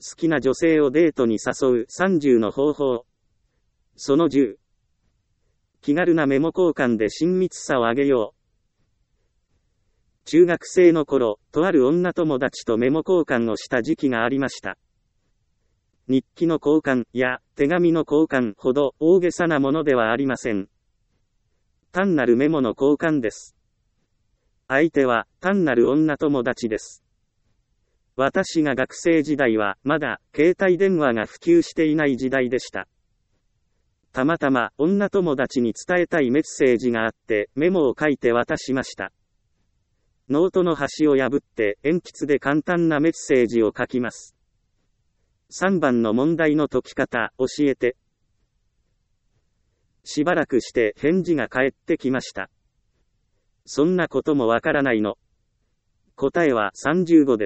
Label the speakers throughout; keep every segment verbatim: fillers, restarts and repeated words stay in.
Speaker 1: 好きな女性をデートに誘うさんじゅうの方法。そのじゅう。気軽なメモ交換で親密さを上げよう。中学生の頃、とある女友達とメモ交換をした時期がありました。日記の交換や手紙の交換ほど大げさなものではありません。単なるメモの交換です。相手は単なる女友達です。私が学生時代はまだ携帯電話が普及していない時代でした。たまたま女友達に伝えたいメッセージがあってメモを書いて渡しました。ノートの端を破って鉛筆で簡単なメッセージを書きます。さんばんの問題の解き方教えて。しばらくして返事が返ってきました。そんなこともわからないの。答えはさんじゅうごです。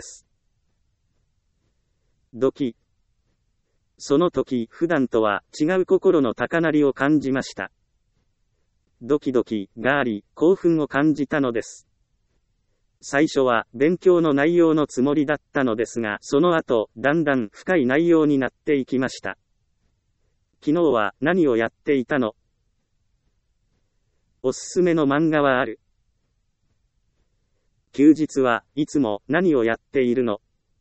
Speaker 1: ドキ。その時、普段とは違う心の高鳴りを感じました。ドキドキがあり、興奮を感じたのです。最初は勉強の内容のつもりだったのですが、その後、だんだん深い内容になっていきました。昨日は何をやっていたの？おすすめの漫画はある？休日はいつも何をやっているの？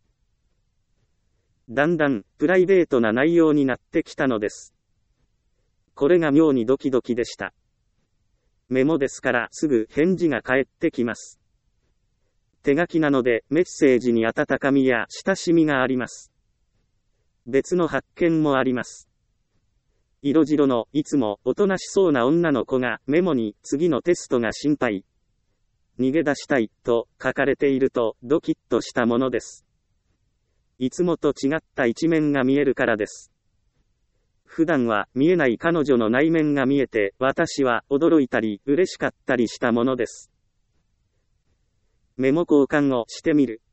Speaker 1: だんだんプライベートな内容になってきたのです。これが妙にドキドキでした。メモですからすぐ返事が返ってきます。手書きなのでメッセージに温かみや親しみがあります。別の発見もあります。色白のいつもおとなしそうな女の子がメモに次のテストが心配。逃げ出したいと書かれているとドキッとしたものです。いつもと違った一面が見えるからです。普段は見えない彼女の内面が見えて、私は驚いたり嬉しかったりしたものです。メモ交換をしてみる。